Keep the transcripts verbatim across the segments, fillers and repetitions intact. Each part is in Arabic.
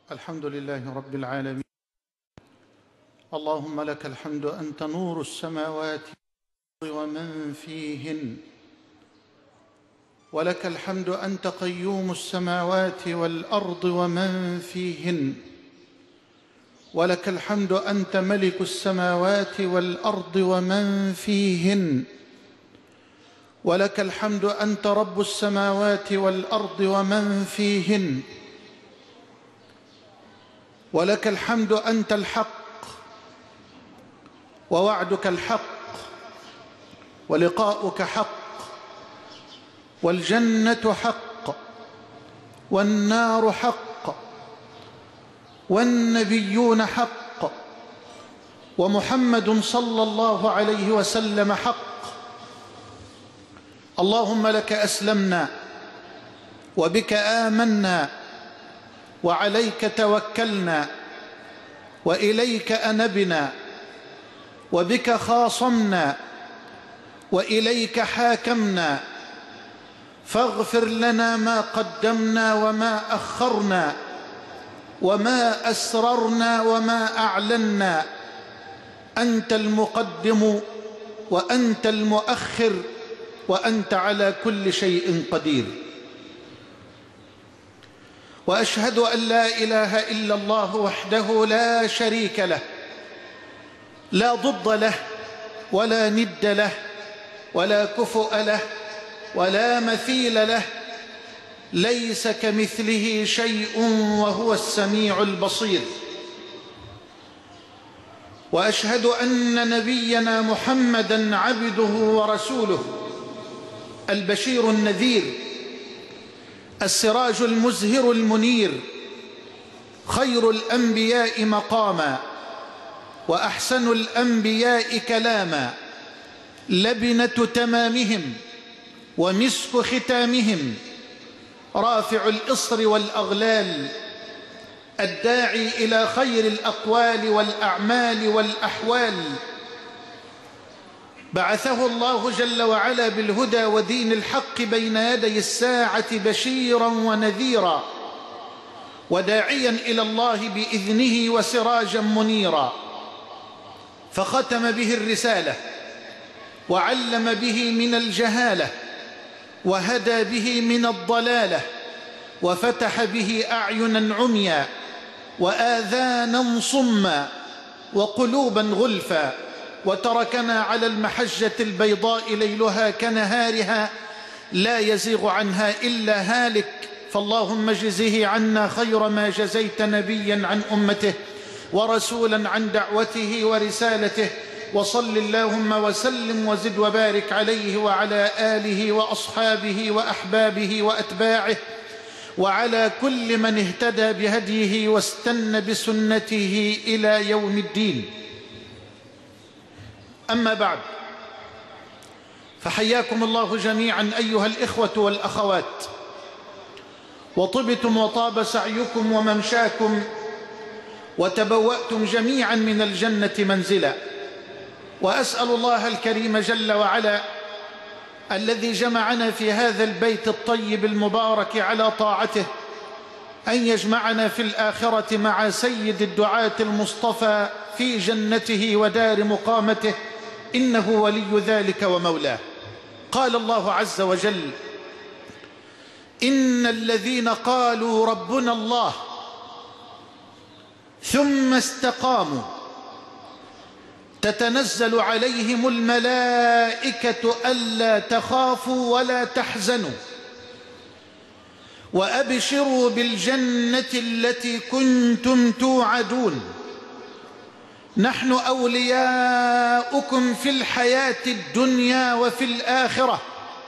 الحمد لله رب العالمين. اللهم لك الحمد، أنت نور السماوات ومن فيهن، ولك الحمد أنت قيوم السماوات والأرض ومن فيهن، ولك الحمد أنت ملك السماوات والأرض ومن فيهن، ولك الحمد أنت رب السماوات والأرض ومن فيهن، ولك الحمد أنت الحق ووعدك الحق ولقاؤك حق والجنة حق والنار حق والنبيون حق ومحمد صلى الله عليه وسلم حق. اللهم لك أسلمنا وبك آمنا وعليك توكلنا وإليك أنبنا وبك خاصمنا وإليك حاكمنا، فاغفر لنا ما قدمنا وما أخرنا وما أسررنا وما أعلنا. أنت المقدم وأنت المؤخر وأنت على كل شيء قدير. وأشهد أن لا إله إلا الله وحده لا شريك له، لا ضد له ولا ند له ولا كفؤ له ولا مثيل له، ليس كمثله شيء وهو السميع البصير. وأشهد أن نبينا محمدًا عبده ورسوله، البشير النذير، السراج المزهر المنير، خير الأنبياء مقاما وأحسن الأنبياء كلاما، لبنة تمامهم ومسك ختامهم، رافع الإصر والأغلال، الداعي إلى خير الأقوال والأعمال والأحوال. بعثه الله جل وعلا بالهدى ودين الحق بين يدي الساعة بشيرا ونذيرا، وداعيا إلى الله بإذنه وسراجا منيرا، فختم به الرسالة وعلم به من الجهالة وهدى به من الضلالة، وفتح به أعينا عميا وآذانا صما وقلوبا غلفا، وتركنا على المحجة البيضاء ليلها كنهارها لا يزيغ عنها إلا هالك. فاللهم اجزه عنا خير ما جزيت نبيا عن أمته ورسولا عن دعوته ورسالته، وصل اللهم وسلم وزد وبارك عليه وعلى آله وأصحابه وأحبابه وأتباعه وعلى كل من اهتدى بهديه واستنى بسنته إلى يوم الدين. أما بعد، فحياكم الله جميعا أيها الإخوة والأخوات، وطبتم وطاب سعيكم وممشاكم، وتبوأتم جميعا من الجنة منزلا. وأسأل الله الكريم جل وعلا الذي جمعنا في هذا البيت الطيب المبارك على طاعته أن يجمعنا في الآخرة مع سيد الدعاة المصطفى في جنته ودار مقامته، إنه ولي ذلك ومولاه. قال الله عز وجل: إن الذين قالوا ربنا الله ثم استقاموا تتنزل عليهم الملائكة ألا تخافوا ولا تحزنوا وأبشروا بالجنة التي كنتم توعدون، نحن أولياؤكم في الحياة الدنيا وفي الآخرة،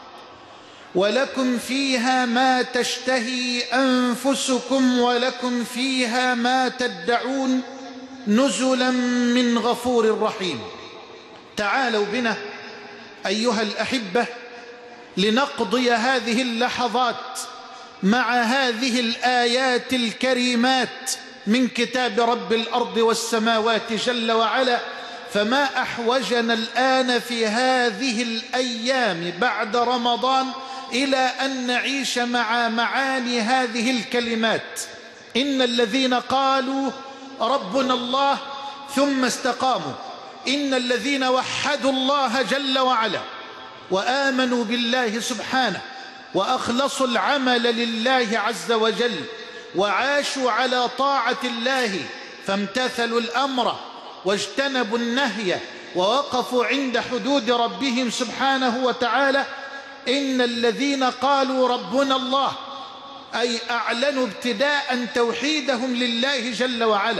ولكم فيها ما تشتهي أنفسكم ولكم فيها ما تدعون، نزلا من غفور رحيم. تعالوا بنا أيها الأحبة لنقضي هذه اللحظات مع هذه الآيات الكريمات من كتاب رب الأرض والسماوات جل وعلا. فما أحوجنا الآن في هذه الأيام بعد رمضان إلى أن نعيش مع معاني هذه الكلمات. إن الذين قالوا ربنا الله ثم استقاموا، إن الذين وحدوا الله جل وعلا وآمنوا بالله سبحانه وأخلصوا العمل لله عز وجل وعاشوا على طاعة الله فامتثلوا الأمر واجتنبوا النهي ووقفوا عند حدود ربهم سبحانه وتعالى، إن الذين قالوا ربنا الله أي أعلنوا ابتداء توحيدهم لله جل وعلا.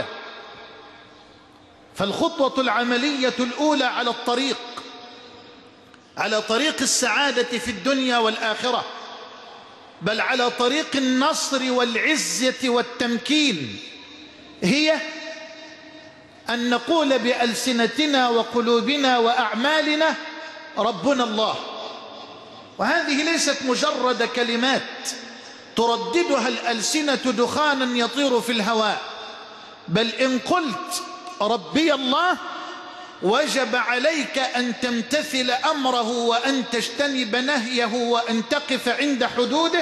فالخطوة العملية الأولى على الطريق على طريق السعادة في الدنيا والآخرة، بل على طريق النصر والعزة والتمكين، هي أن نقول بألسنتنا وقلوبنا وأعمالنا ربنا الله. وهذه ليست مجرد كلمات ترددها الألسنة دخانا يطير في الهواء، بل إن قلت ربي الله وجب عليك أن تمتثل أمره وأن تجتنب نهيه وأن تقف عند حدوده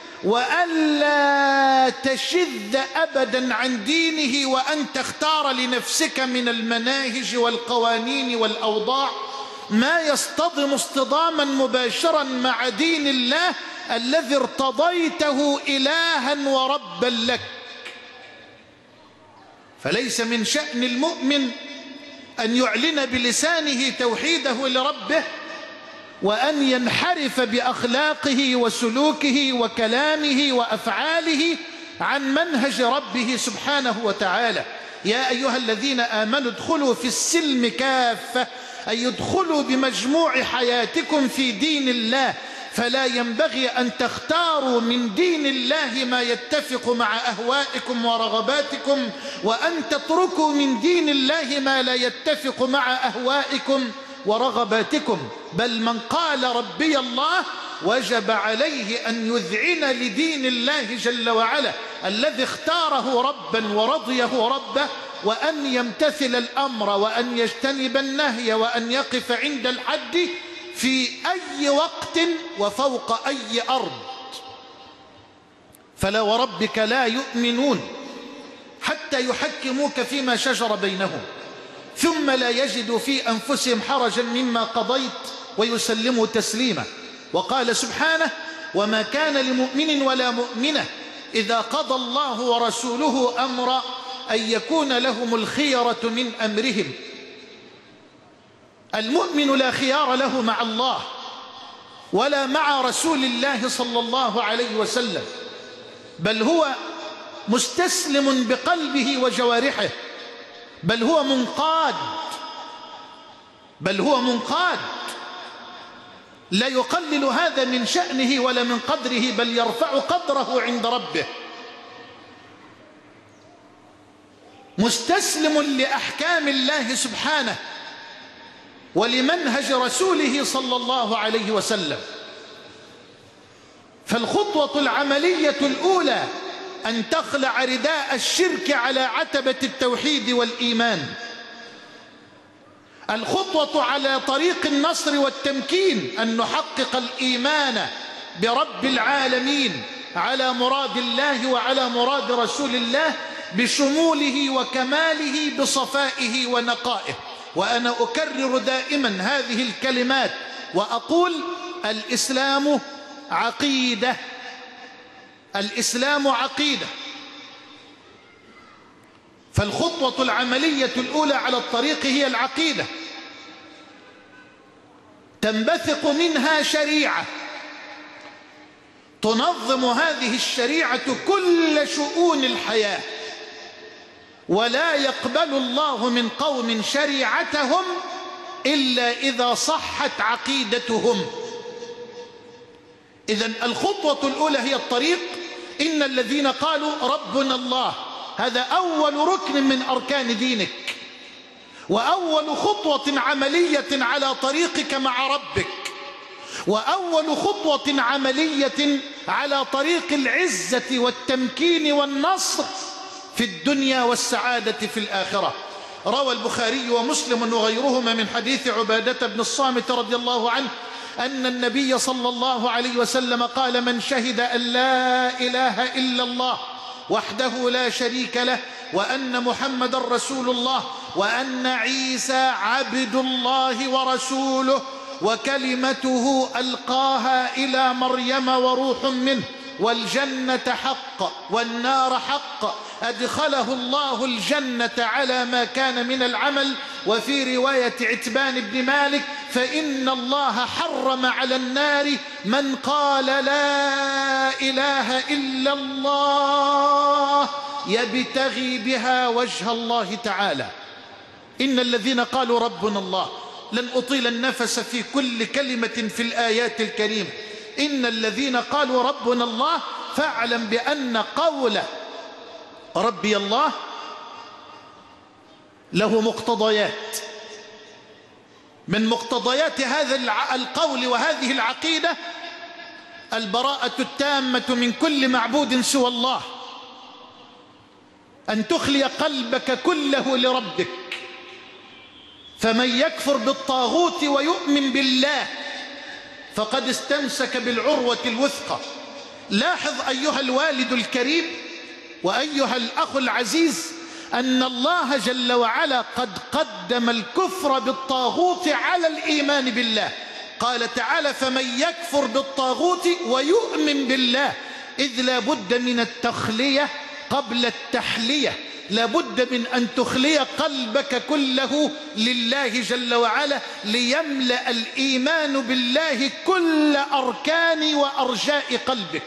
وألا تشذ أبدا عن دينه، وأن تختار لنفسك من المناهج والقوانين والأوضاع ما يصطدم اصطداما مباشرا مع دين الله الذي ارتضيته إلها وربا لك. فليس من شأن المؤمن أن يعلن بلسانه توحيده لربه وأن ينحرف بأخلاقه وسلوكه وكلامه وأفعاله عن منهج ربه سبحانه وتعالى. يا أيها الذين آمنوا ادخلوا في السلم كافة، أي ادخلوا بمجموع حياتكم في دين الله، فلا ينبغي أن تختاروا من دين الله ما يتفق مع أهوائكم ورغباتكم، وأن تتركوا من دين الله ما لا يتفق مع أهوائكم ورغباتكم. بل من قال ربي الله وجب عليه أن يذعن لدين الله جل وعلا الذي اختاره ربا ورضيه ربه، وأن يمتثل الأمر وأن يجتنب النهي وأن يقف عند الحد في أي وقت وفوق أي أرض. فلا وربك لا يؤمنون حتى يحكموك فيما شجر بينهم ثم لا يجدوا في أنفسهم حرجا مما قضيت ويسلموا تسليما. وقال سبحانه: وما كان لمؤمن ولا مؤمنة إذا قضى الله ورسوله أمرا أن يكون لهم الخيرة من أمرهم. المؤمن لا خيار له مع الله ولا مع رسول الله صلى الله عليه وسلم، بل هو مستسلم بقلبه وجوارحه، بل هو منقاد بل هو منقاد لا يقلل هذا من شأنه ولا من قدره، بل يرفع قدره عند ربه، مستسلم لأحكام الله سبحانه ولمنهج رسوله صلى الله عليه وسلم. فالخطوة العملية الأولى أن تخلع رداء الشرك على عتبة التوحيد والإيمان. الخطوة على طريق النصر والتمكين أن نحقق الإيمان برب العالمين على مراد الله وعلى مراد رسول الله بشموله وكماله بصفائه ونقائه. وأنا أكرر دائما هذه الكلمات وأقول: الإسلام عقيدة، الإسلام عقيدة. فالخطوة العملية الأولى على الطريق هي العقيدة، تنبثق منها شريعة تنظم هذه الشريعة كل شؤون الحياة، ولا يقبل الله من قوم شريعتهم إلا إذا صحت عقيدتهم. إذن الخطوة الأولى هي الطريق. إن الذين قالوا ربنا الله، هذا أول ركن من أركان دينك وأول خطوة عملية على طريقك مع ربك، وأول خطوة عملية على طريق العزة والتمكين والنصر في الدنيا والسعادة في الآخرة. روى البخاري ومسلم وغيرهما من حديث عبادة بن الصامت رضي الله عنه أن النبي صلى الله عليه وسلم قال: من شهد أن لا إله إلا الله وحده لا شريك له، وأن محمد رسول الله، وأن عيسى عبد الله ورسوله وكلمته ألقاها إلى مريم وروح منه، والجنة حق والنار حق، أدخله الله الجنة على ما كان من العمل. وفي رواية عتبان بن مالك: فإن الله حرم على النار من قال لا إله إلا الله يبتغي بها وجه الله تعالى. إن الذين قالوا ربنا الله، لن أطيل النفس في كل كلمة في الآيات الكريمة، إن الذين قالوا ربنا الله، فاعلم بأن قول ربي الله له مقتضيات. من مقتضيات هذا القول وهذه العقيدة البراءة التامة من كل معبود سوى الله، أن تخلي قلبك كله لربك. فمن يكفر بالطاغوت ويؤمن بالله فقد استمسك بالعروة الوثقى. لاحظ أيها الوالد الكريم وأيها الأخ العزيز أن الله جل وعلا قد قدم الكفر بالطاغوت على الإيمان بالله. قال تعالى: فمن يكفر بالطاغوت ويؤمن بالله، إذ لا بد من التخلية قبل التحلية، لا بد من أن تخلي قلبك كله لله جل وعلا ليملأ الإيمان بالله كل أركان وأرجاء قلبك.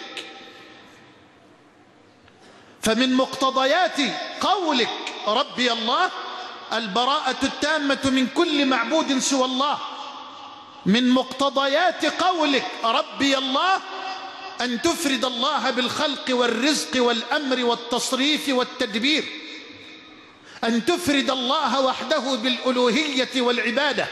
فمن مقتضيات قولك ربي الله البراءة التامة من كل معبود سوى الله. من مقتضيات قولك ربي الله أن تفرد الله بالخلق والرزق والأمر والتصريف والتدبير، أن تفرد الله وحده بالألوهية والعبادة،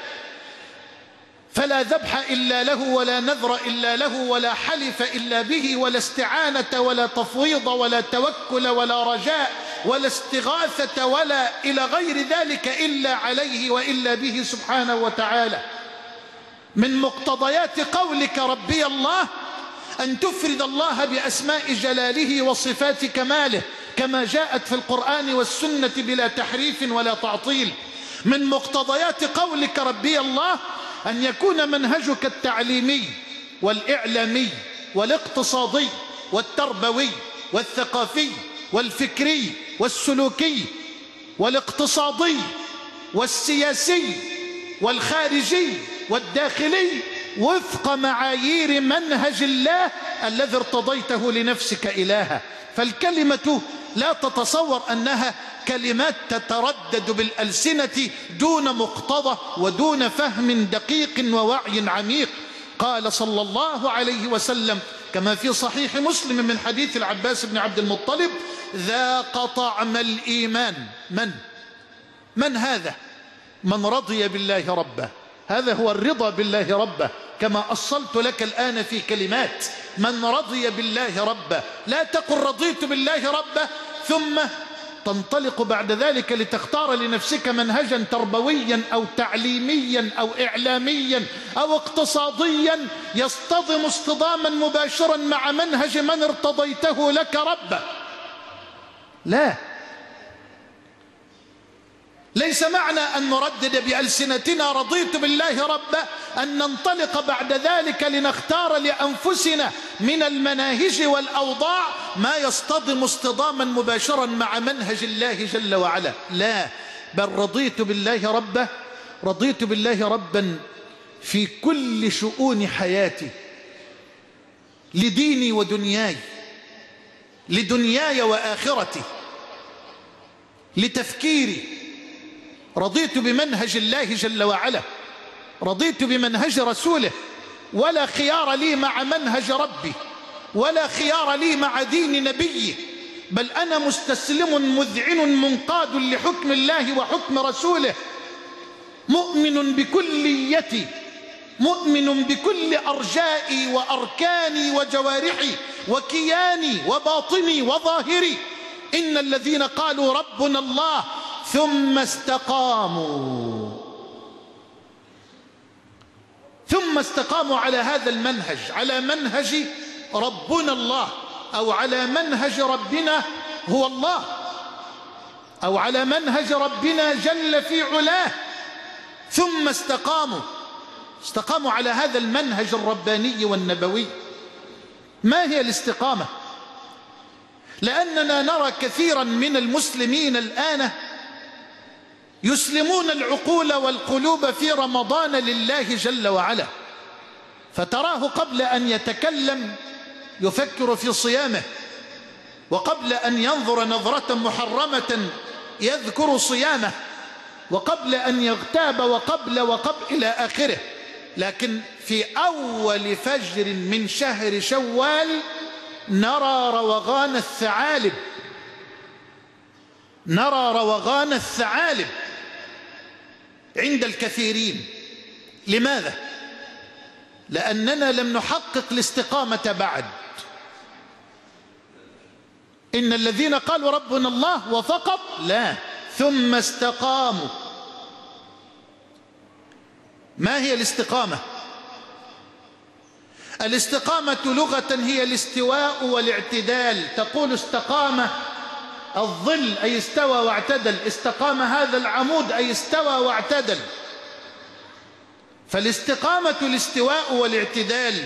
فلا ذبح إلا له، ولا نذر إلا له، ولا حلف إلا به، ولا استعانة ولا تفويض ولا توكل ولا رجاء ولا استغاثة ولا إلى غير ذلك إلا عليه وإلا به سبحانه وتعالى. من مقتضيات قولك ربي الله أن تفرد الله بأسماء جلاله وصفات كماله كما جاءت في القرآن والسنة بلا تحريف ولا تعطيل. من مقتضيات قولك ربي الله أن يكون منهجك التعليمي والإعلامي والاقتصادي والتربوي والثقافي والفكري والسلوكي والاقتصادي والسياسي والخارجي والداخلي وفق معايير منهج الله الذي ارتضيته لنفسك إلها. فالكلمة لا تتصور أنها كلمات تتردد بالألسنة دون مقتضى ودون فهم دقيق ووعي عميق. قال صلى الله عليه وسلم كما في صحيح مسلم من حديث العباس بن عبد المطلب: ذاق طعم الإيمان من؟ من هذا؟ من رضي بالله ربه. هذا هو الرضا بالله ربه، كما أصلت لك الآن في كلمات: من رضي بالله ربه. لا تقل رضيت بالله ربه ثم تنطلق بعد ذلك لتختار لنفسك منهجا تربويا أو تعليميا أو إعلاميا أو اقتصاديا يصطدم اصطداما مباشرا مع منهج من ارتضيته لك ربه. لا، ليس معنى أن نردد بألسنتنا رضيت بالله ربا أن ننطلق بعد ذلك لنختار لأنفسنا من المناهج والأوضاع ما يصطدم اصطداما مباشرا مع منهج الله جل وعلا. لا، بل رضيت بالله ربا، رضيت بالله ربا في كل شؤون حياتي، لديني ودنياي، لدنياي وآخرتي، لتفكيري. رضيت بمنهج الله جل وعلا، رضيت بمنهج رسوله، ولا خيار لي مع منهج ربي، ولا خيار لي مع دين نبيه، بل أنا مستسلم مذعن منقاد لحكم الله وحكم رسوله، مؤمن بكليتي، مؤمن بكل أرجائي وأركاني وجوارحي وكياني وباطني وظاهري. إن الذين قالوا ربنا الله ثم استقاموا ثم استقاموا على هذا المنهج، على منهج ربنا الله أو على منهج ربنا هو الله، أو على منهج ربنا جل في علاه، ثم استقاموا استقاموا على هذا المنهج الرباني والنبوي. ما هي الاستقامة؟ لأننا نرى كثيرا من المسلمين الآن يسلمون العقول والقلوب في رمضان لله جل وعلا، فتراه قبل أن يتكلم يفكر في صيامه، وقبل أن ينظر نظرة محرمة يذكر صيامه، وقبل أن يغتاب وقبل وقبل إلى آخره. لكن في أول فجر من شهر شوال نرى روغان الثعالب نرى روغان الثعالب عند الكثيرين. لماذا؟ لأننا لم نحقق الاستقامة بعد. إن الذين قالوا ربنا الله وفقط، لا، ثم استقاموا. ما هي الاستقامة؟ الاستقامة لغة هي الاستواء والاعتدال. تقول استقام الظل أي استوى واعتدل، استقام هذا العمود أي استوى واعتدل. فالاستقامة الاستواء والاعتدال.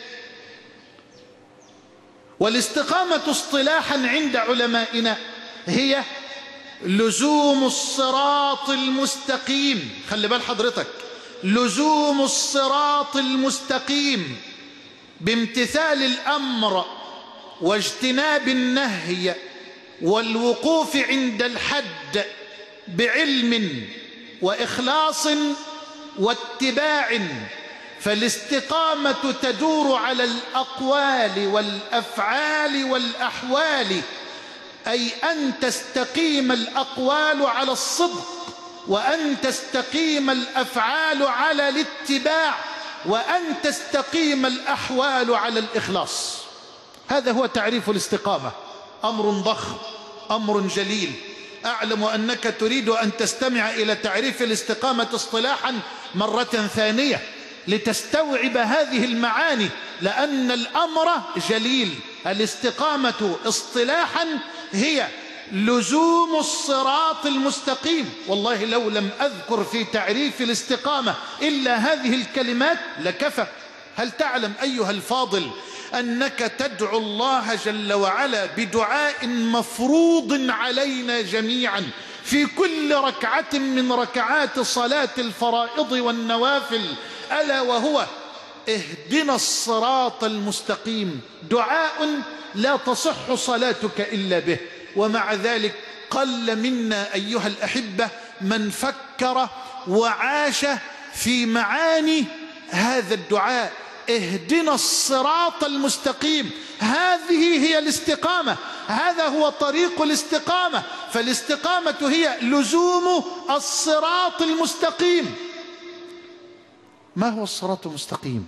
والاستقامة اصطلاحا عند علمائنا هي لزوم الصراط المستقيم. خلي بال حضرتك، لزوم الصراط المستقيم بامتثال الأمر واجتناب النهي والوقوف عند الحد بعلم وإخلاص واتباع. فالاستقامة تدور على الأقوال والأفعال والأحوال، أي أن تستقيم الأقوال على الصدق، وأن تستقيم الأفعال على الاتباع، وأن تستقيم الأحوال على الإخلاص. هذا هو تعريف الاستقامة. أمر ضخم، أمر جليل. أعلم أنك تريد أن تستمع إلى تعريف الاستقامة اصطلاحا مرة ثانية لتستوعب هذه المعاني، لأن الأمر جليل. الاستقامة اصطلاحا هي لزوم الصراط المستقيم. والله لو لم أذكر في تعريف الاستقامة إلا هذه الكلمات لكفى. هل تعلم أيها الفاضل أنك تدعو الله جل وعلا بدعاء مفروض علينا جميعا في كل ركعة من ركعات صلاة الفرائض والنوافل، ألا وهو اهدنا الصراط المستقيم؟ دعاء لا تصح صلاتك إلا به. ومع ذلك قل منا أيها الأحبة من فكر وعاش في معاني هذا الدعاء، اهدنا الصراط المستقيم. هذه هي الاستقامة، هذا هو طريق الاستقامة. فالاستقامة هي لزوم الصراط المستقيم. ما هو الصراط المستقيم؟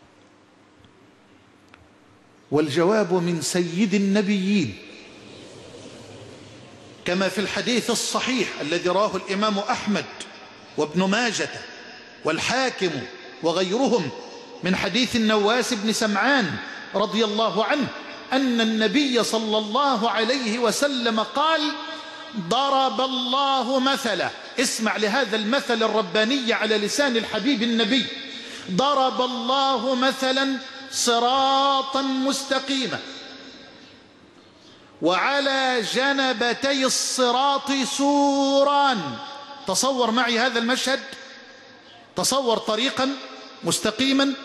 والجواب من سيد النبيين كما في الحديث الصحيح الذي رواه الإمام أحمد وابن ماجة والحاكم وغيرهم من حديث النواس بن سمعان رضي الله عنه أن النبي صلى الله عليه وسلم قال: ضرب الله مثلا، اسمع لهذا المثل الرباني على لسان الحبيب النبي، ضرب الله مثلا صراطا مستقيما وعلى جنبتي الصراط سوران. تصور معي هذا المشهد، تصور طريقا مستقيما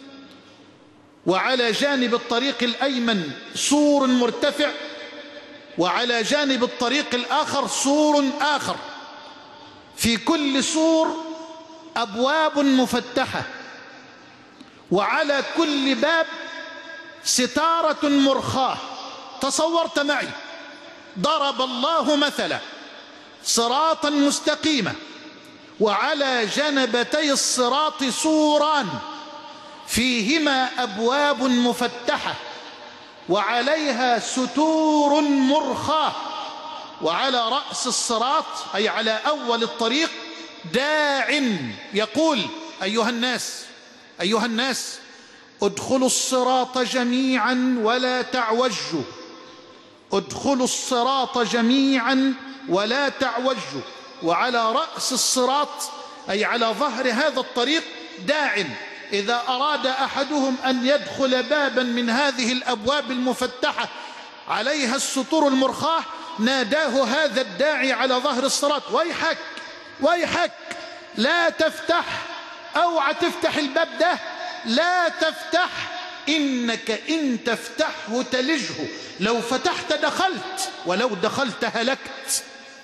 وعلى جانب الطريق الأيمن سور مرتفع، وعلى جانب الطريق الآخر سور آخر، في كل سور أبواب مفتحة، وعلى كل باب ستارة مرخاة. تصورت معي، ضرب الله مثلا صراطا مستقيما وعلى جنبتي الصراط سوران فيهما أبواب مفتحة وعليها ستور مرخاة، وعلى رأس الصراط أي على أول الطريق داع يقول: أيها الناس أيها الناس ادخلوا الصراط جميعا ولا تعوجوا ادخلوا الصراط جميعا ولا تعوجوا. وعلى رأس الصراط أي على ظهر هذا الطريق داع، إذا أراد أحدهم أن يدخل بابا من هذه الأبواب المفتحة عليها السطور المرخاة ناداه هذا الداعي على ظهر الصراط: ويحك ويحك لا تفتح، اوعى تفتح الباب ده، لا تفتح، إنك إن تفتحه تلجه، لو فتحت دخلت ولو دخلت هلكت.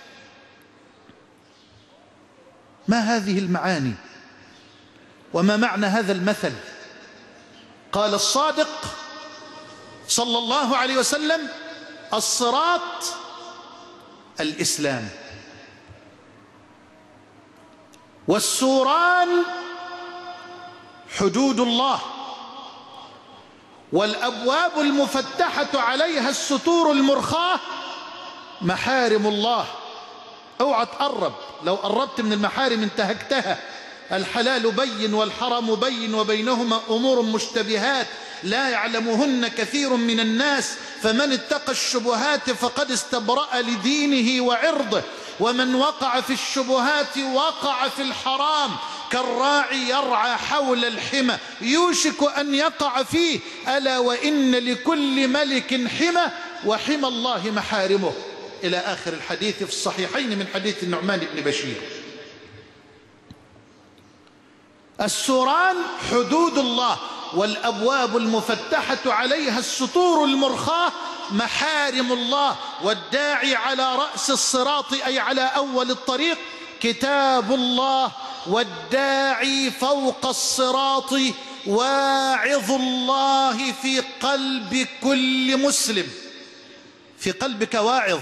ما هذه المعاني وما معنى هذا المثل؟ قال الصادق صلى الله عليه وسلم: الصراط الإسلام، والسوران حدود الله، والأبواب المفتحة عليها الستور المرخاة محارم الله. اوعى تقرب، لو قربت من المحارم انتهكتها. الحلال بين والحرام بين وبينهما أمور مشتبهات لا يعلمهن كثير من الناس، فمن اتقى الشبهات فقد استبرأ لدينه وعرضه، ومن وقع في الشبهات وقع في الحرام، كالراعي يرعى حول الحمى يوشك أن يقع فيه، ألا وإن لكل ملك حمى وحمى الله محارمه، إلى آخر الحديث في الصحيحين من حديث النعمان بن بشير. السوران حدود الله، والأبواب المفتحة عليها السطور المرخاة محارم الله، والداعي على رأس الصراط أي على أول الطريق كتاب الله، والداعي فوق الصراط واعظ الله في قلب كل مسلم. في قلبك واعظ،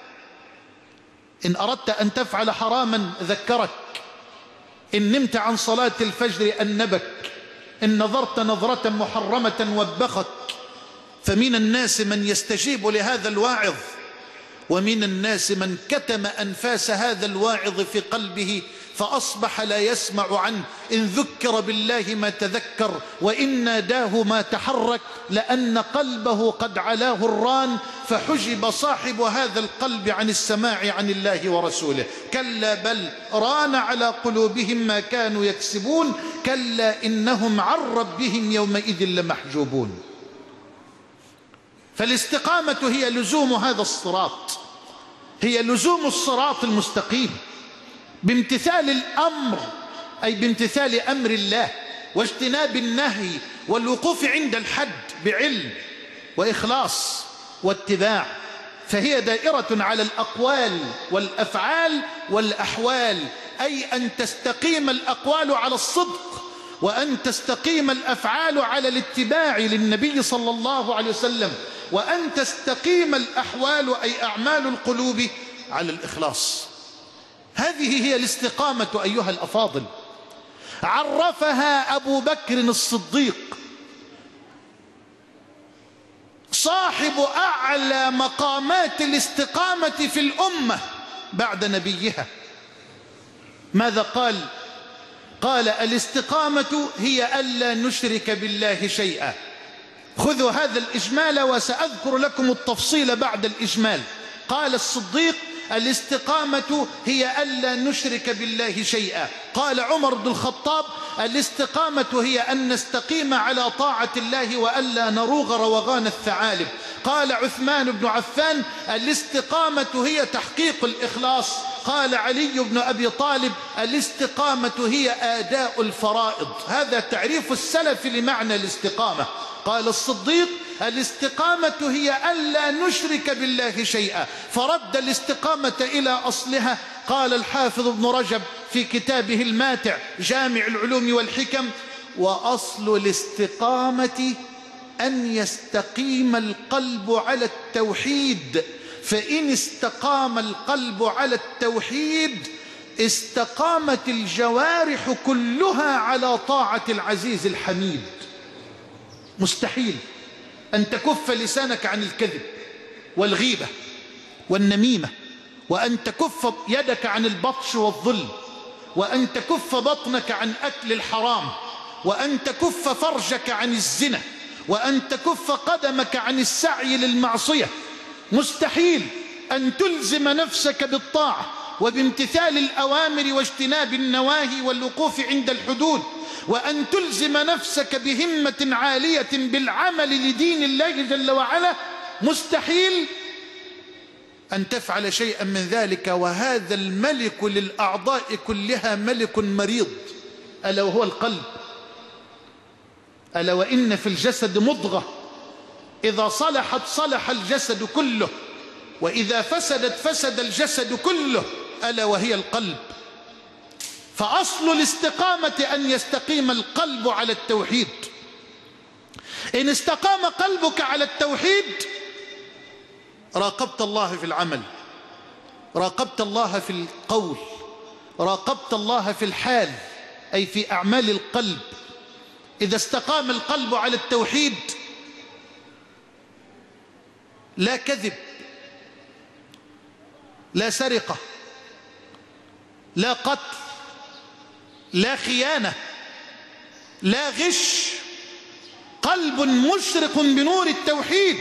إن أردت أن تفعل حراما ذكرك، إن نمت عن صلاة الفجر أنبك، إن نظرت نظرة محرمة وبخك. فمن الناس من يستجيب لهذا الواعظ، ومن الناس من كتم أنفاس هذا الواعظ في قلبه فأصبح لا يسمع عنه، إن ذكر بالله ما تذكر، وإن ناداه ما تحرك، لأن قلبه قد علاه الران، فحجب صاحب هذا القلب عن السماع عن الله ورسوله. كلا بل ران على قلوبهم ما كانوا يكسبون، كلا إنهم عن ربهم يومئذ لمحجوبون. فالاستقامة هي لزوم هذا الصراط، هي لزوم الصراط المستقيم بامتثال الأمر، أي بامتثال أمر الله، واجتناب النهي، والوقوف عند الحد بعلم وإخلاص واتباع. فهي دائرة على الأقوال والأفعال والأحوال، أي أن تستقيم الأقوال على الصدق، وأن تستقيم الأفعال على الاتباع للنبي صلى الله عليه وسلم، وأن تستقيم الأحوال أي أعمال القلوب على الإخلاص. هذه هي الاستقامة أيها الأفاضل. عرفها أبو بكر الصديق صاحب أعلى مقامات الاستقامة في الأمة بعد نبيها. ماذا قال؟ قال: الاستقامة هي ألا نشرك بالله شيئا. خذوا هذا الإجمال وسأذكر لكم التفصيل بعد الإجمال. قال الصديق: الاستقامة هي ألا نشرك بالله شيئا. قال عمر بن الخطاب: الاستقامة هي أن نستقيم على طاعة الله وألا نروغ روغان الثعالب. قال عثمان بن عفان: الاستقامة هي تحقيق الإخلاص. قال علي بن أبي طالب: الاستقامة هي آداء الفرائض. هذا تعريف السلف لمعنى الاستقامة. قال الصديق: الاستقامة هي ألا نشرك بالله شيئا. فرد الاستقامة إلى أصلها. قال الحافظ ابن رجب في كتابه الماتع جامع العلوم والحكم: وأصل الاستقامة أن يستقيم القلب على التوحيد، فإن استقام القلب على التوحيد استقامت الجوارح كلها على طاعة العزيز الحميد. مستحيل أن تكف لسانك عن الكذب والغيبة والنميمة، وأن تكف يدك عن البطش والظلم، وأن تكف بطنك عن أكل الحرام، وأن تكف فرجك عن الزنا، وأن تكف قدمك عن السعي للمعصية. مستحيل أن تلزم نفسك بالطاعة وبامتثال الأوامر واجتناب النواهي والوقوف عند الحدود، وأن تلزم نفسك بهمة عالية بالعمل لدين الله جل وعلا، مستحيل أن تفعل شيئا من ذلك. وهذا الملك للأعضاء كلها ملك مريض، ألا وهو القلب. ألا وإن في الجسد مضغة إذا صلحت صلح الجسد كله، وإذا فسدت فسد الجسد كله، ألا وهي القلب. فأصل الاستقامة أن يستقيم القلب على التوحيد. إن استقام قلبك على التوحيد راقبت الله في العمل، راقبت الله في القول، راقبت الله في الحال، أي في أعمال القلب. إذا استقام القلب على التوحيد لا كذب، لا سرقة، لا قتل، لا خيانة، لا غش. قلب مشرق بنور التوحيد،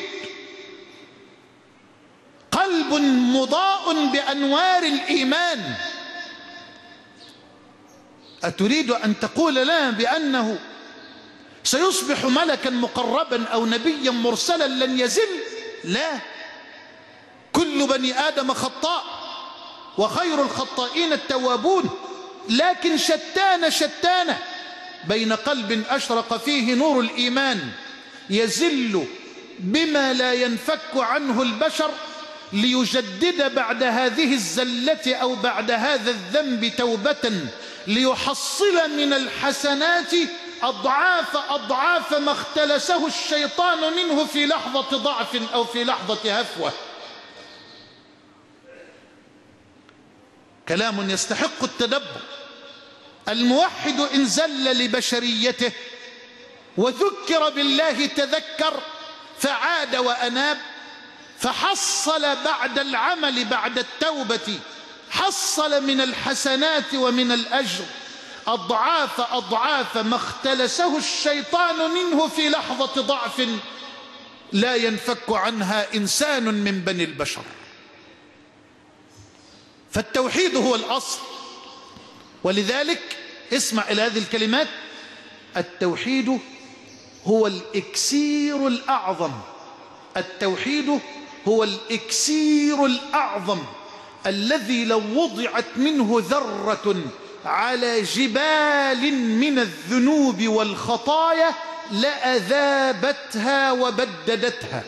قلب مضاء بأنوار الإيمان. أتريد أن تقول لنا بأنه سيصبح ملكا مقربا أو نبيا مرسلا لن يزل؟ لا، كل بني آدم خطاء وخير الخطائين التوابون، لكن شتان شتان بين قلب أشرق فيه نور الإيمان يزل بما لا ينفك عنه البشر ليجدد بعد هذه الزلة أو بعد هذا الذنب توبة ليحصل من الحسنات أضعاف أضعاف ما اختلسه الشيطان منه في لحظة ضعف أو في لحظة هفوة. كلام يستحق التدبر. الموحد إن زل لبشريته وذكر بالله تذكر فعاد وأناب، فحصل بعد العمل بعد التوبة، حصل من الحسنات ومن الأجر أضعاف أضعاف ما اختلسه الشيطان منه في لحظة ضعف لا ينفك عنها إنسان من بني البشر. فالتوحيد هو الأصل. ولذلك اسمع إلى هذه الكلمات: التوحيد هو الإكسير الأعظم. التوحيد هو الإكسير الأعظم الذي لو وضعت منه ذرة على جبال من الذنوب والخطايا لأذابتها وبددتها.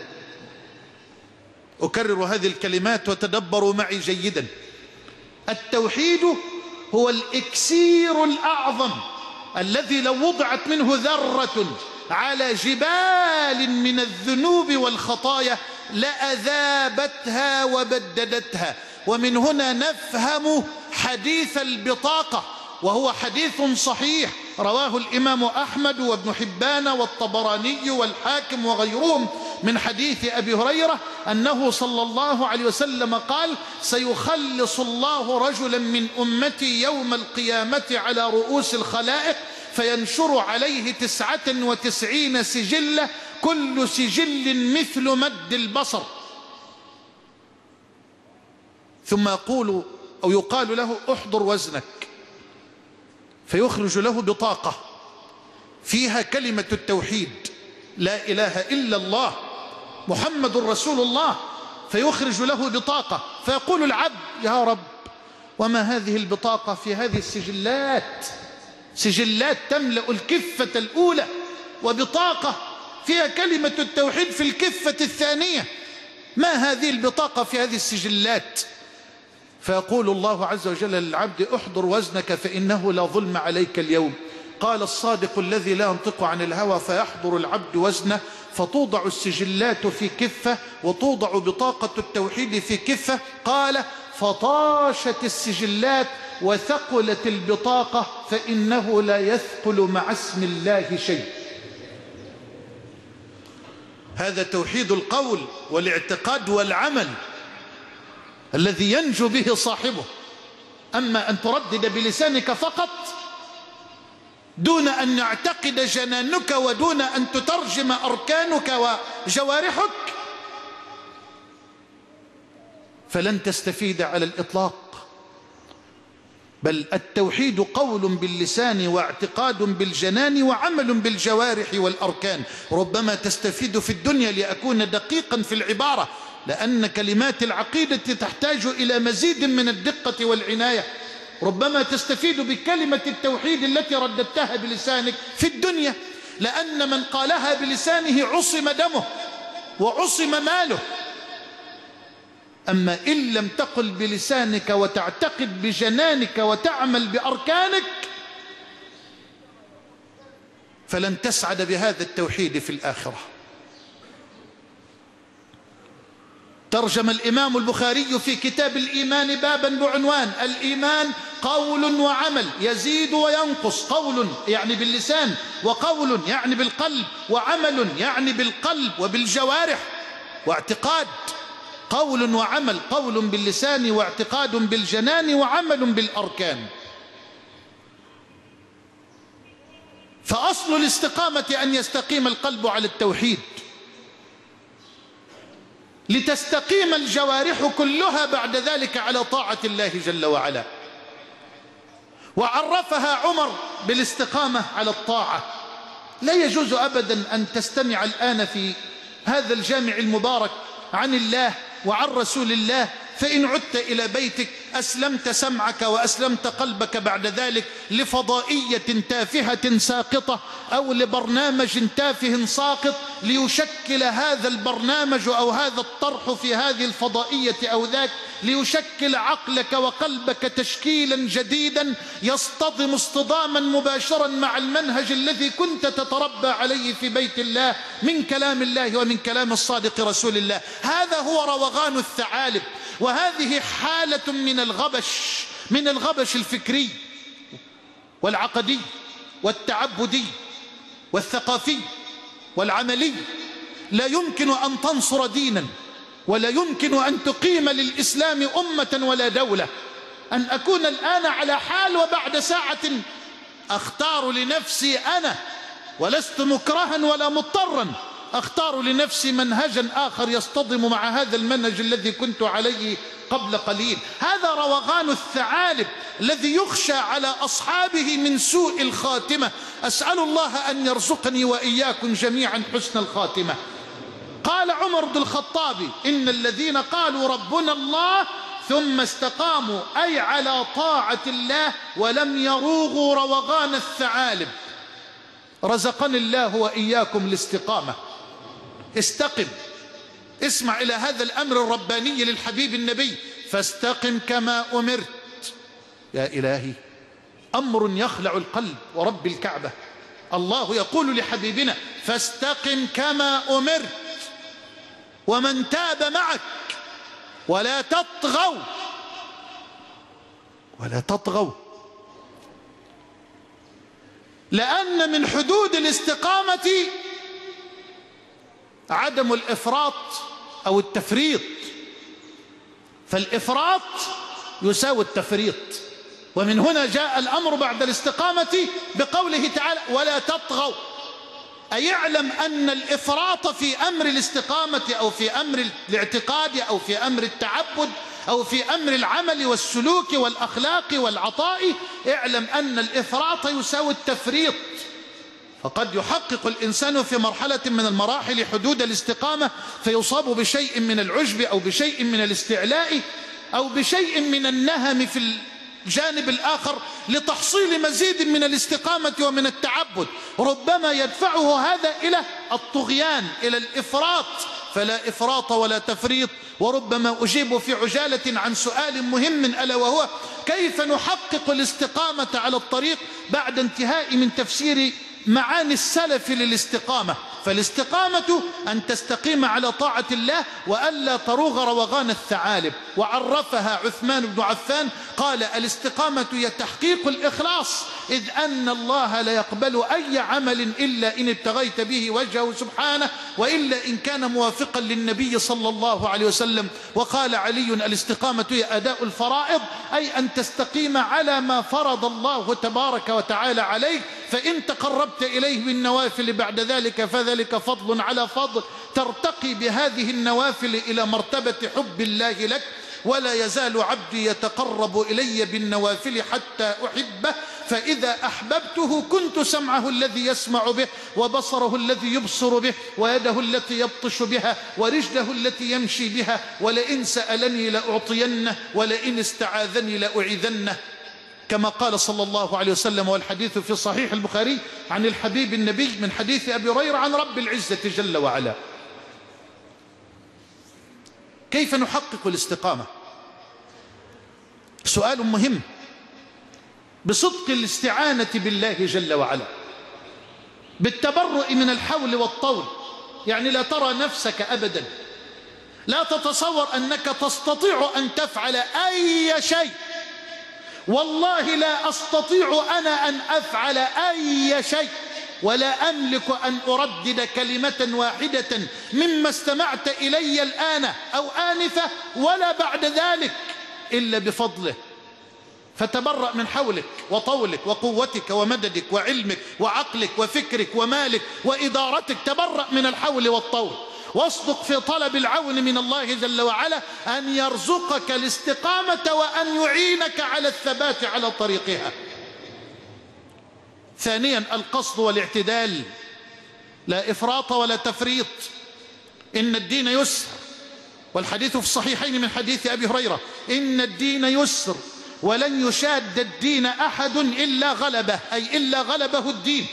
أكرر هذه الكلمات وتدبروا معي جيدا. التوحيد هو الإكسير الأعظم الذي لو وضعت منه ذرة على جبال من الذنوب والخطايا لأذابتها وبددتها. ومن هنا نفهم حديث البطاقة، وهو حديث صحيح رواه الإمام أحمد وابن حبان والطبراني والحاكم وغيرهم من حديث أبي هريرة أنه صلى الله عليه وسلم قال: سيخلص الله رجلا من أمتي يوم القيامة على رؤوس الخلائق فينشر عليه تسعة وتسعين سجلة كل سجل مثل مد البصر، ثم يقول أو يقال له: احضر وزنك، فيخرج له بطاقة فيها كلمة التوحيد: لا إله إلا الله محمد رسول الله. فيخرج له بطاقة، فيقول العبد: يا رب، وما هذه البطاقة في هذه السجلات؟ سجلات تملأ الكفة الأولى، وبطاقة فيها كلمة التوحيد في الكفة الثانية، ما هذه البطاقة في هذه السجلات؟ فيقول الله عز وجل للعبد: احضر وزنك فإنه لا ظلم عليك اليوم. قال الصادق الذي لا ينطق عن الهوى: فيحضر العبد وزنه فتوضع السجلات في كفة وتوضع بطاقة التوحيد في كفة. قال: فطاشت السجلات وثقلت البطاقة فإنه لا يثقل مع اسم الله شيء. هذا توحيد القول والاعتقاد والعمل الذي ينجو به صاحبه. أما أن تردد بلسانك فقط دون أن يعتقد جنانك ودون أن تترجم أركانك وجوارحك، فلن تستفيد على الإطلاق. بل التوحيد قول باللسان واعتقاد بالجنان وعمل بالجوارح والأركان. ربما تستفيد في الدنيا لأكون دقيقا في العبارة، لأن كلمات العقيدة تحتاج إلى مزيد من الدقة والعناية. ربما تستفيد بكلمة التوحيد التي رددتها بلسانك في الدنيا، لأن من قالها بلسانه عصم دمه وعصم ماله. أما إن لم تقل بلسانك وتعتقد بجنانك وتعمل بأركانك فلن تسعد بهذا التوحيد في الآخرة. ترجم الإمام البخاري في كتاب الإيمان بابا بعنوان الإيمان قول وعمل يزيد وينقص. قول يعني باللسان، وقول يعني بالقلب، وعمل يعني بالقلب وبالجوارح، واعتقاد. قول وعمل، قول باللسان واعتقاد بالجنان وعمل بالأركان. فأصل الاستقامة أن يستقيم القلب على التوحيد، لتستقيم الجوارح كلها بعد ذلك على طاعة الله جل وعلا. وعرفها عمر بالاستقامة على الطاعة. لا يجوز أبدا أن تستمع الآن في هذا الجامع المبارك عن الله وعن رسول الله، فإن عدت إلى بيتك أسلمت سمعك وأسلمت قلبك بعد ذلك لفضائية تافهة ساقطة أو لبرنامج تافه ساقط ليشكل هذا البرنامج أو هذا الطرح في هذه الفضائية أو ذاك ليشكل عقلك وقلبك تشكيلا جديدا يصطدم اصطداما مباشرا مع المنهج الذي كنت تتربى عليه في بيت الله من كلام الله ومن كلام الصادق رسول الله. هذا هو روغان الثعالب، وهذه حالة من الغبش، من الغبش الفكري والعقدي والتعبدي والثقافي والعملي. لا يمكن أن تنصر دينا، ولا يمكن أن تقيم للإسلام أمة ولا دولة. أن أكون الآن على حال وبعد ساعة أختار لنفسي أنا، ولست مكرها ولا مضطرا، أختار لنفسي منهجا آخر يصطدم مع هذا المنهج الذي كنت عليه قبل قليل. هذا روغان الثعالب الذي يخشى على أصحابه من سوء الخاتمة. أسأل الله أن يرزقني وإياكم جميعا حسن الخاتمة. قال عمر بن الخطاب: إن الذين قالوا ربنا الله ثم استقاموا أي على طاعة الله ولم يروغوا روغان الثعالب. رزقني الله وإياكم الاستقامة. استقم، اسمع إلى هذا الأمر الرباني للحبيب النبي: فاستقم كما أمرت. يا إلهي، أمر يخلع القلب ورب الكعبة. الله يقول لحبيبنا: فاستقم كما أمرت ومن تاب معك ولا تطغوا ولا تطغوا. لأن من حدود الاستقامة عدم الإفراط أو التفريط، فالإفراط يساوي التفريط. ومن هنا جاء الأمر بعد الاستقامة بقوله تعالى: ولا تطغوا. أي اعلم أن الإفراط في أمر الاستقامة أو في أمر الاعتقاد أو في أمر التعبد أو في أمر العمل والسلوك والأخلاق والعطاء، اعلم أن الإفراط يساوي التفريط. فقد يحقق الإنسان في مرحلة من المراحل حدود الاستقامة فيصاب بشيء من العجب أو بشيء من الاستعلاء أو بشيء من النهم في الجانب الآخر لتحصيل مزيد من الاستقامة ومن التعبد. ربما يدفعه هذا إلى الطغيان، إلى الإفراط، فلا إفراط ولا تفريط. وربما أجيب في عجالة عن سؤال مهم ألا وهو: كيف نحقق الاستقامة على الطريق بعد انتهاء من تفسير معاني السلف للاستقامة؟ فالاستقامة أن تستقيم على طاعة الله وألا تروغ روغان الثعالب. وعرفها عثمان بن عفان قال: الاستقامة هي تحقيق الإخلاص، إذ أن الله لا يقبل أي عمل إلا إن ابتغيت به وجهه سبحانه، وإلا إن كان موافقا للنبي صلى الله عليه وسلم. وقال علي: الاستقامة هي أداء الفرائض، أي أن تستقيم على ما فرض الله تبارك وتعالى عليك، فإن تقربت إليه بالنوافل بعد ذلك فذلك فضل على فضل، ترتقي بهذه النوافل إلى مرتبة حب الله لك ولا يزال عبدي يتقرب إلي بالنوافل حتى أحبه، فإذا أحببته كنت سمعه الذي يسمع به، وبصره الذي يبصر به، ويده التي يبطش بها، ورجله التي يمشي بها، ولئن سألني لأعطينه، ولئن استعاذني لأعيذنه، كما قال صلى الله عليه وسلم. والحديث في صحيح البخاري عن الحبيب النبي من حديث أبي هريرة عن رب العزة جل وعلا. كيف نحقق الاستقامة؟ سؤال مهم. بصدق الاستعانة بالله جل وعلا، بالتبرؤ من الحول والطول، يعني لا ترى نفسك أبدا، لا تتصور أنك تستطيع أن تفعل أي شيء. والله لا أستطيع أنا أن أفعل أي شيء، ولا أملك أن أردد كلمة واحدة مما استمعت إلي الآن أو آنفة ولا بعد ذلك إلا بفضله. فتبرأ من حولك وطولك وقوتك ومددك وعلمك وعقلك وفكرك ومالك وإدارتك، تبرأ من الحول والطول، واصدق في طلب العون من الله جل وعلا أن يرزقك الاستقامة وأن يعينك على الثبات على طريقها. ثانيا القصد والاعتدال، لا إفراط ولا تفريط. إن الدين يسر، والحديث في الصحيحين من حديث أبي هريرة: إن الدين يسر ولن يشاد الدين أحد إلا غلبه، أي إلا غلبه الدين.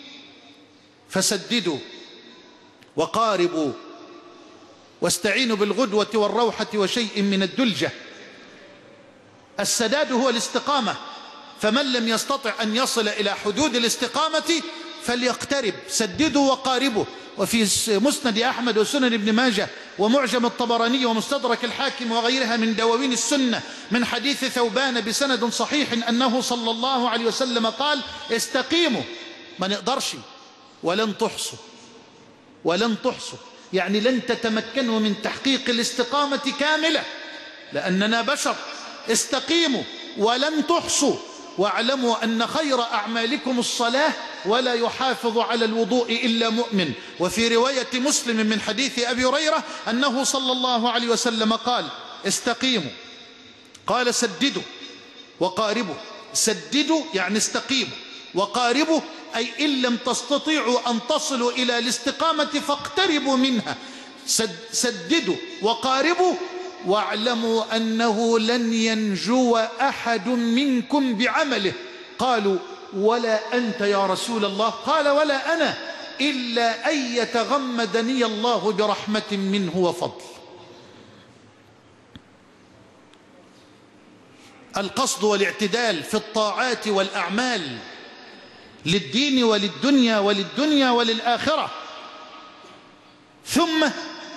فسددوا وقاربوا واستعينوا بالغدوة والروحة وشيء من الدلجة. السداد هو الاستقامة، فمن لم يستطع أن يصل إلى حدود الاستقامة فليقترب. سددوا وقاربوا. وفي مسند أحمد وسنن ابن ماجه ومعجم الطبراني ومستدرك الحاكم وغيرها من دواوين السنة من حديث ثوبان بسند صحيح أنه صلى الله عليه وسلم قال: استقيموا، ما نقدرش ولن تحصوا، ولن تحصوا يعني لن تتمكنوا من تحقيق الاستقامة كاملة لأننا بشر. استقيموا ولن تحصوا، واعلموا أن خير أعمالكم الصلاة ولا يحافظ على الوضوء إلا مؤمن. وفي رواية مسلم من حديث أبي هريرة أنه صلى الله عليه وسلم قال: استقيموا، قال: سددوا وقاربوا. سددوا يعني استقيموا، وقاربوا أي إن لم تستطيعوا أن تصلوا إلى الاستقامة فاقتربوا منها. سددوا وقاربوا، واعلموا أنه لن ينجو أحد منكم بعمله. قالوا: ولا أنت يا رسول الله؟ قال: ولا أنا، إلا أن يتغمدني الله برحمة منه وفضل. القصد والاعتدال في الطاعات والأعمال للدين وللدنيا وللدنيا وللآخرة. ثم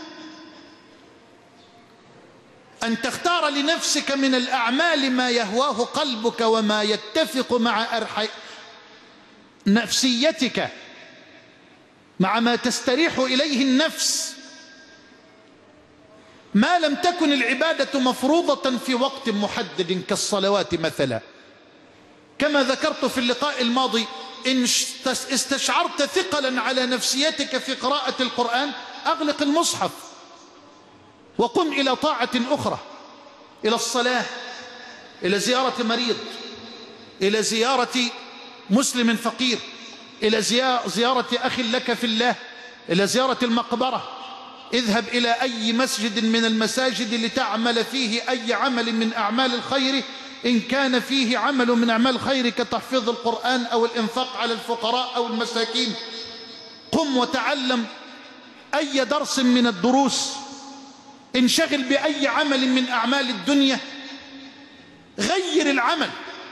أن تختار لنفسك من الأعمال ما يهواه قلبك وما يتفق مع أرح نفسيتك، مع ما تستريح إليه النفس، ما لم تكن العبادة مفروضة في وقت محدد كالصلوات مثلا. كما ذكرت في اللقاء الماضي، إن استشعرت ثقلا على نفسيتك في قراءة القرآن أغلق المصحف وقم إلى طاعة أخرى، إلى الصلاة، إلى زيارة مريض، إلى زيارة مسلم فقير، إلى زيارة أخ لك في الله، إلى زيارة المقبرة. اذهب إلى أي مسجد من المساجد لتعمل فيه أي عمل من أعمال الخير، إن كان فيه عمل من أعمال الخير كتحفيظ القرآن أو الإنفاق على الفقراء أو المساكين. قم وتعلم أي درس من الدروس، انشغل بأي عمل من أعمال الدنيا. غير العمل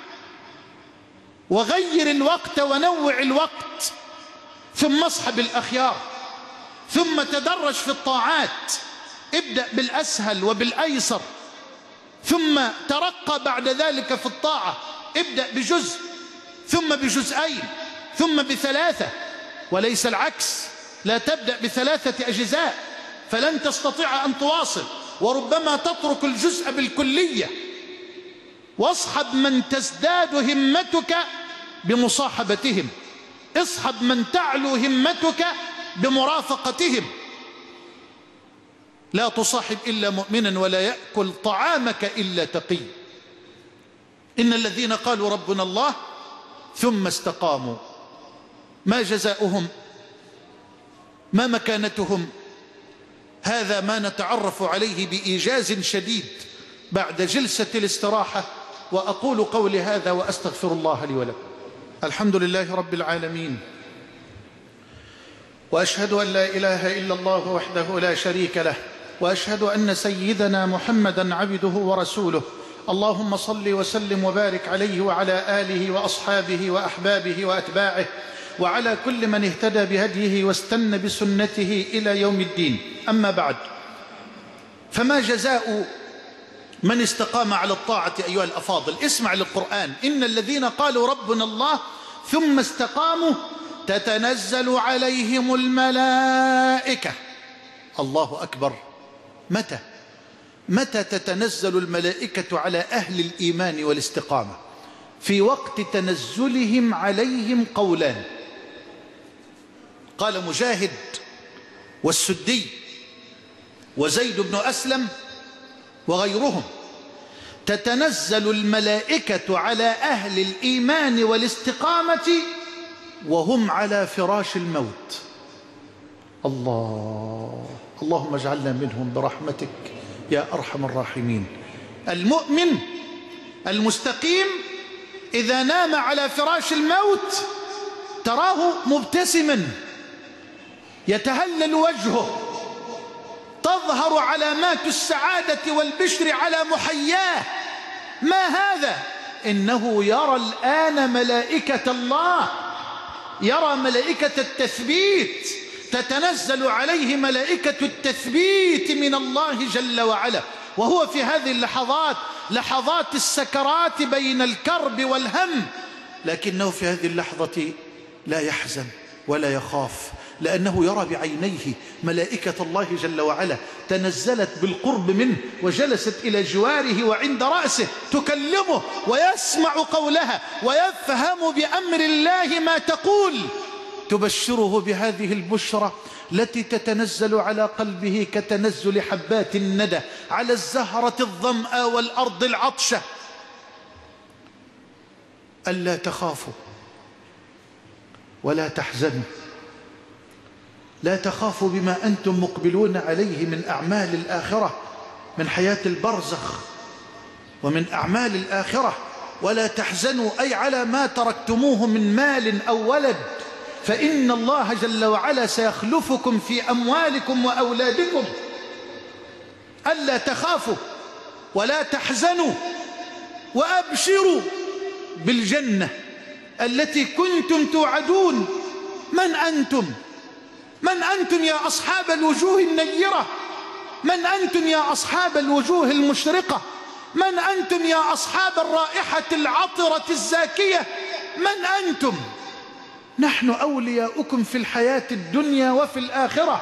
وغير الوقت ونوع الوقت، ثم اصحب الأخيار، ثم تدرج في الطاعات. ابدأ بالأسهل وبالأيسر، ثم ترقى بعد ذلك في الطاعة. ابدأ بجزء ثم بجزئين ثم بثلاثة، وليس العكس. لا تبدأ بثلاثة أجزاء فلن تستطيع أن تواصل، وربما تترك الجزء بالكلية. واصحب من تزداد همتك بمصاحبتهم، اصحب من تعلو همتك بمرافقتهم. لا تصاحب إلا مؤمنا ولا يأكل طعامك إلا تقي. إن الذين قالوا ربنا الله ثم استقاموا ما جزاؤهم؟ ما مكانتهم؟ هذا ما نتعرف عليه بإيجاز شديد بعد جلسة الاستراحة. وأقول قولي هذا وأستغفر الله لي ولكم. الحمد لله رب العالمين، وأشهد أن لا إله إلا الله وحده لا شريك له، وأشهد أن سيدنا محمدا عبده ورسوله. اللهم صل وسلم وبارك عليه وعلى آله وأصحابه وأحبابه وأتباعه وعلى كل من اهتدى بهديه واستنى بسنته إلى يوم الدين. أما بعد، فما جزاء من استقام على الطاعة أيها الأفاضل؟ اسمع للقرآن. إن الذين قالوا ربنا الله ثم استقاموا تتنزل عليهم الملائكة. الله أكبر. متى متى تتنزل الملائكة على أهل الإيمان والاستقامة؟ في وقت تنزلهم عليهم قولان، قال مجاهد والسدي وزيد بن أسلم وغيرهم: تتنزل الملائكة على أهل الإيمان والاستقامة وهم على فراش الموت. الله اللهم اجعلنا منهم برحمتك يا أرحم الراحمين. المؤمن المستقيم إذا نام على فراش الموت تراه مبتسما يتهلل وجهه، تظهر علامات السعادة والبشر على محياه. ما هذا؟ إنه يرى الآن ملائكة الله، يرى ملائكة التثبيت، تتنزل عليه ملائكة التثبيت من الله جل وعلا، وهو في هذه اللحظات لحظات السكرات بين الكرب والهم، لكنه في هذه اللحظة لا يحزن ولا يخاف، لأنه يرى بعينيه ملائكة الله جل وعلا تنزلت بالقرب منه وجلست إلى جواره وعند رأسه تكلمه ويسمع قولها ويفهم بأمر الله ما تقول، تبشره بهذه البشرى التي تتنزل على قلبه كتنزل حبات الندى على الزهرة الظمأ والأرض العطشة. ألا تخافوا ولا تحزنوا، لا تخافوا بما أنتم مقبلون عليه من أعمال الآخرة، من حياة البرزخ ومن أعمال الآخرة، ولا تحزنوا أي على ما تركتموه من مال أو ولد، فإن الله جل وعلا سيخلفكم في أموالكم وأولادكم. ألا تخافوا ولا تحزنوا وأبشروا بالجنة التي كنتم توعدون. من أنتم؟ من أنتم يا أصحاب الوجوه النيرة؟ من أنتم يا أصحاب الوجوه المشرقة؟ من أنتم يا أصحاب الرائحة العطرة الزاكية؟ من أنتم؟ نحن أولياؤكم في الحياة الدنيا وفي الآخرة،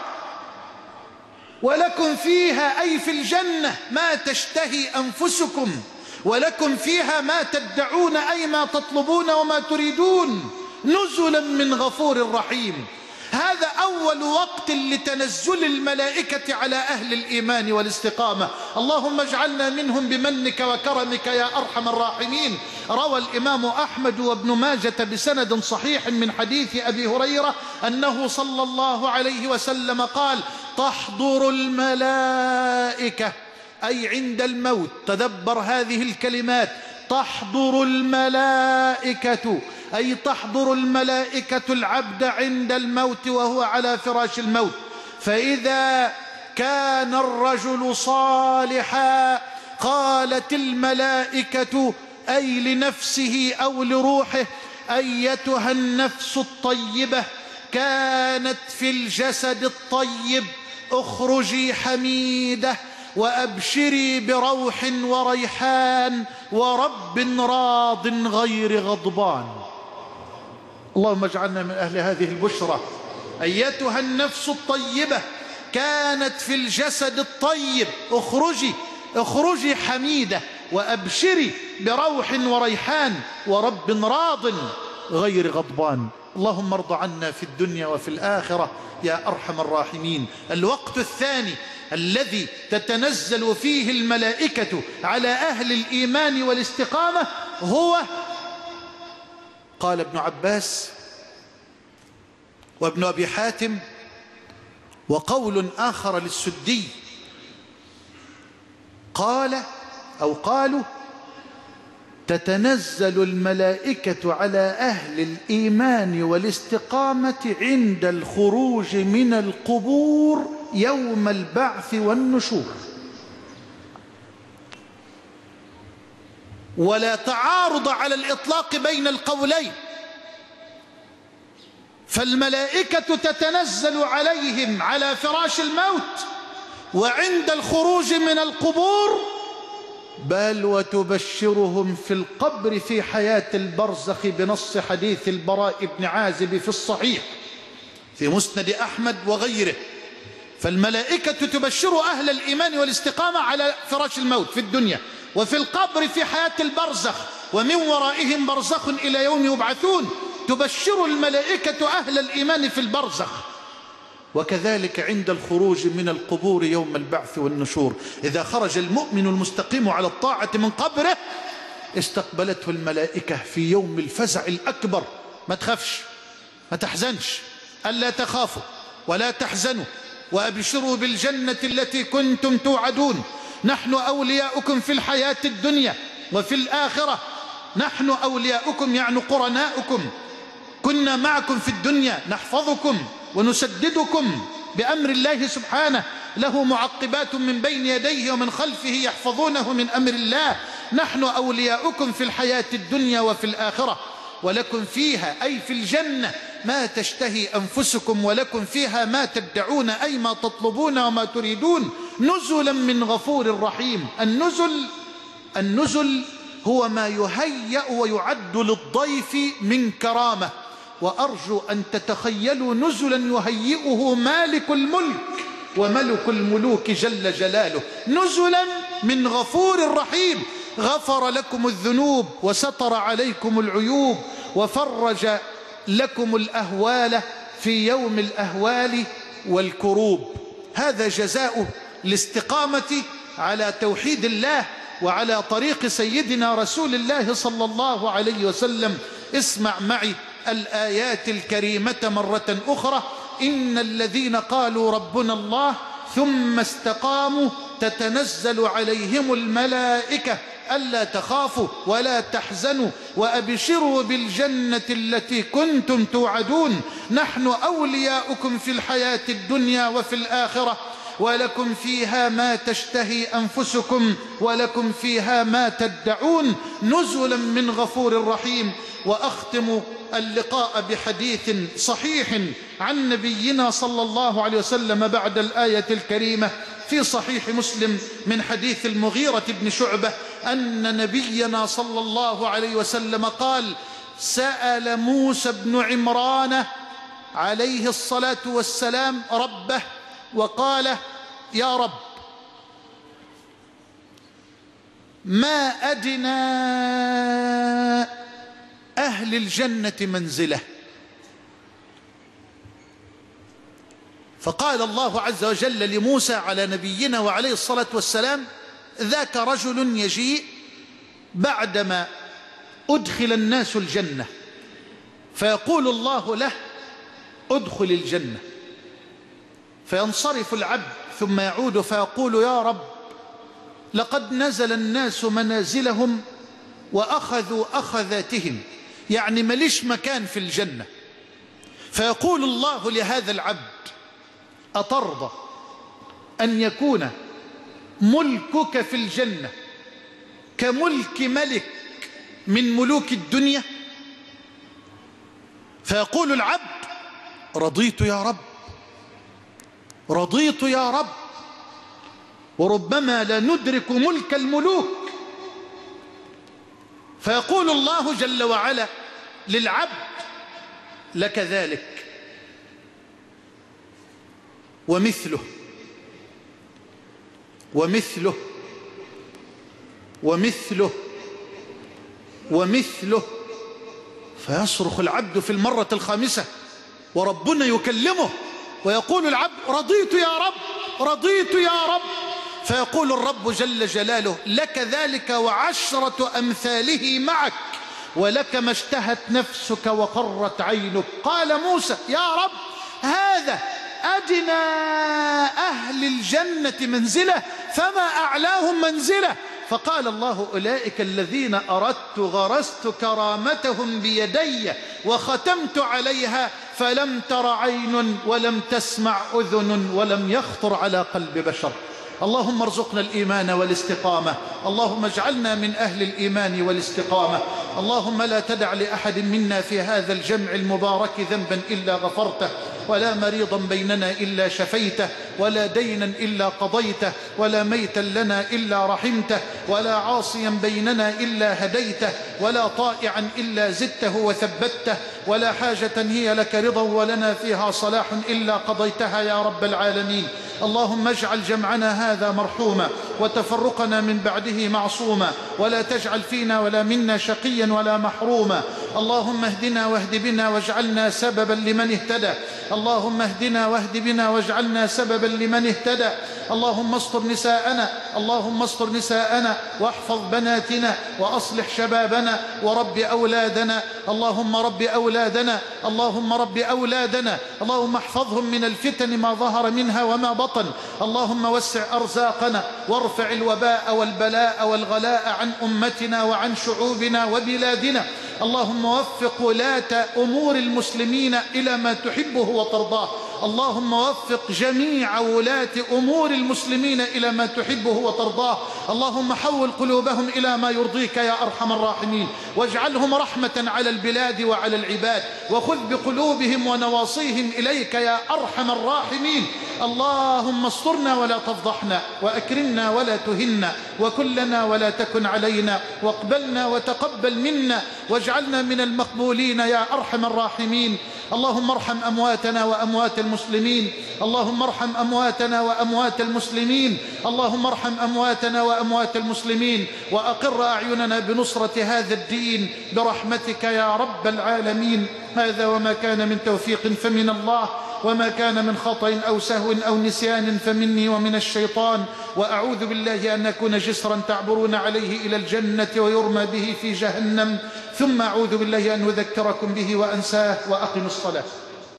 ولكم فيها أي في الجنة ما تشتهي أنفسكم، ولكم فيها ما تدعون أي ما تطلبون وما تريدون، نزلا من غفور رحيم. هذا أول وقت لتنزل الملائكة على أهل الإيمان والاستقامة. اللهم اجعلنا منهم بمنك وكرمك يا أرحم الراحمين. روى الإمام أحمد وابن ماجة بسند صحيح من حديث أبي هريرة أنه صلى الله عليه وسلم قال: تحضر الملائكة أي عند الموت. تدبر هذه الكلمات: تحضر الملائكة أي تحضر الملائكة العبد عند الموت وهو على فراش الموت، فإذا كان الرجل صالحا قالت الملائكة أي لنفسه أو لروحه: أيتها النفس الطيبة كانت في الجسد الطيب اخرجي حميدة وأبشري بروح وريحان ورب راض غير غضبان. اللهم اجعلنا من أهل هذه البشرى. أيتها النفس الطيبة كانت في الجسد الطيب اخرجي اخرجي حميدة وأبشري بروح وريحان ورب راض غير غضبان. اللهم ارض عنا في الدنيا وفي الآخرة يا أرحم الراحمين. الوقت الثاني الذي تتنزل فيه الملائكة على أهل الإيمان والاستقامة هو، قال ابن عباس وابن أبي حاتم وقول آخر للسدي، قال أو قالوا تتنزل الملائكة على أهل الإيمان والاستقامة عند الخروج من القبور يوم البعث والنشور. ولا تعارض على الإطلاق بين القولين، فالملائكة تتنزل عليهم على فراش الموت وعند الخروج من القبور، بل وتبشرهم في القبر في حياة البرزخ بنص حديث البراء بن عازب في الصحيح في مسند أحمد وغيره. فالملائكة تبشر أهل الإيمان والاستقامة على فراش الموت في الدنيا، وفي القبر في حياة البرزخ، ومن ورائهم برزخ إلى يوم يبعثون. تبشر الملائكة أهل الإيمان في البرزخ، وكذلك عند الخروج من القبور يوم البعث والنشور. إذا خرج المؤمن المستقيم على الطاعة من قبره استقبلته الملائكة في يوم الفزع الأكبر. ما تخافش، ما تحزنش، ألا تخافوا ولا تحزنوا وأبشروا بالجنة التي كنتم توعدون، نحن أولياؤكم في الحياة الدنيا وفي الآخرة. نحن أولياؤكم يعني قرناؤكم، كنا معكم في الدنيا نحفظكم ونسددكم بأمر الله سبحانه، له معقبات من بين يديه ومن خلفه يحفظونه من أمر الله. نحن أولياؤكم في الحياة الدنيا وفي الآخرة، ولكم فيها أي في الجنة ما تشتهي أنفسكم، ولكم فيها ما تدعون أي ما تطلبون وما تريدون، نزلا من غفور رحيم. النزل النزل هو ما يهيأ ويعد للضيف من كرامة، وأرجو أن تتخيلوا نزلا يهيئه مالك الملك وملك الملوك جل جلاله، نزلا من غفور رحيم، غفر لكم الذنوب وستر عليكم العيوب وفرج لكم الأهوال في يوم الأهوال والكروب. هذا جزاء الاستقامة على توحيد الله وعلى طريق سيدنا رسول الله صلى الله عليه وسلم. اسمع معي الآيات الكريمة مرة أخرى. إن الذين قالوا ربنا الله ثم استقاموا تتنزل عليهم الملائكة ألا تخافوا ولا تحزنوا وأبشروا بالجنة التي كنتم توعدون، نحن أولياؤكم في الحياة الدنيا وفي الآخرة، ولكم فيها ما تشتهي أنفسكم ولكم فيها ما تدعون، نزلا من غفور رحيم. وأختم اللقاء بحديث صحيح عن نبينا صلى الله عليه وسلم بعد الآية الكريمة في صحيح مسلم من حديث المغيرة بن شعبة أن نبينا صلى الله عليه وسلم قال: سأل موسى بن عمران عليه الصلاة والسلام ربه وقال: يا رب، ما أدنى أهل الجنة منزله؟ فقال الله عز وجل لموسى على نبينا وعليه الصلاة والسلام: ذاك رجل يجيء بعدما أدخل الناس الجنة فيقول الله له: أدخل الجنة، فينصرف العبد ثم يعود فيقول: يا رب، لقد نزل الناس منازلهم وأخذوا أخذاتهم، يعني مليش مكان في الجنة. فيقول الله لهذا العبد: أترضى أن يكون ملكك في الجنة كملك ملك من ملوك الدنيا؟ فيقول العبد: رضيت يا رب، رضيت يا رب. وربما لا ندرك ملك الملوك. فيقول الله جل وعلا للعبد: لك ذلك ومثله ومثله ومثله ومثله. فيصرخ العبد في المرة الخامسة وربنا يكلمه ويقول العبد: رضيت يا رب، رضيت يا رب. فيقول الرب جل جلاله لك ذلك وعشرة أمثاله معك، ولك ما اشتهت نفسك وقرت عينك. قال موسى يا رب هذا أدنى أهل الجنة منزلة فما أعلاهم منزلة. فقال الله أولئك الذين أردت غرست كرامتهم بيدي وختمت عليها فلم تر عين ولم تسمع أذن ولم يخطر على قلب بشر. اللهم ارزقنا الإيمان والاستقامة، اللهم اجعلنا من أهل الإيمان والاستقامة. اللهم لا تدع لأحد منا في هذا الجمع المبارك ذنبا إلا غفرته، ولا مريضا بيننا إلا شفيته، ولا دينا إلا قضيته، ولا ميتا لنا إلا رحمته، ولا عاصيا بيننا إلا هديته، ولا طائعا إلا زدته وثبته، ولا حاجة هي لك رضا ولنا فيها صلاح إلا قضيتها يا رب العالمين. اللهم اجعل جمعنا هذا مرحوما وتفرقنا من بعده معصوما، ولا تجعل فينا ولا منا شقيا ولا محروما. اللهم اهدنا واهد بنا واجعلنا سببا لمن اهتدى. اللهم اهدنا واهد بنا واجعلنا سببا لمن اهتدى. اللهم استر نساءنا، اللهم استر نساءنا واحفظ بناتنا وأصلح شبابنا ورب أولادنا. اللهم رب أولادنا، اللهم رب أولادنا، اللهم احفظهم من الفتن ما ظهر منها وما بطن. اللهم وسع أرزاقنا وارفع الوباء والبلاء والغلاء عن أمتنا وعن شعوبنا وبلادنا. اللهم وفق ولاة أمور المسلمين إلى ما تحبه وترضاه. اللهم وفق جميع ولاة أمور المسلمين إلى ما تحبه وترضاه. اللهم حول قلوبهم إلى ما يرضيك يا أرحم الراحمين، واجعلهم رحمة على البلاد وعلى العباد، وخذ بقلوبهم ونواصيهم إليك يا أرحم الراحمين. اللهم استرنا ولا تفضحنا، وأكرمنا ولا تهنا، وكلنا ولا تكن علينا، واقبلنا وتقبل منا، واجعلنا من المقبولين يا أرحم الراحمين. اللهم ارحم أمواتنا وأموات المسلمين، اللهم ارحم أمواتنا وأموات المسلمين، اللهم ارحم أمواتنا وأموات المسلمين، وأقر أعيننا بنصرة هذا الدين برحمتك يا رب العالمين. هذا وما كان من توفيق فمن الله، وما كان من خطأ أو سهو أو نسيان فمني ومن الشيطان، وأعوذ بالله أن أكون جسرا تعبرون عليه إلى الجنة ويرمى به في جهنم، ثم أعوذ بالله أن أذكركم به وأنساه. وأقم الصلاة.